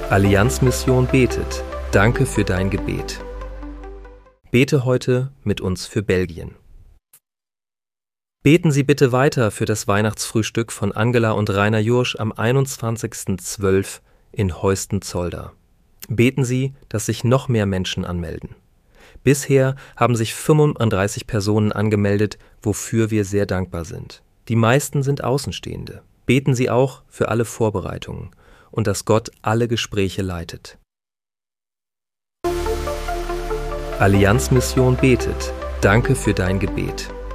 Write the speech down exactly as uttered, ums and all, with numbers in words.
Allianz-Mission betet. Danke für dein Gebet. Bete heute mit uns für Belgien. Beten Sie bitte weiter für das Weihnachtsfrühstück von Angela und Rainer Jursch am einundzwanzigsten zwölften in Heusten-Zolder. Beten Sie, dass sich noch mehr Menschen anmelden. Bisher haben sich fünfunddreißig Personen angemeldet, wofür wir sehr dankbar sind. Die meisten sind Außenstehende. Beten Sie auch für alle Vorbereitungen und dass Gott alle Gespräche leitet. Allianz-Mission betet. Danke für dein Gebet.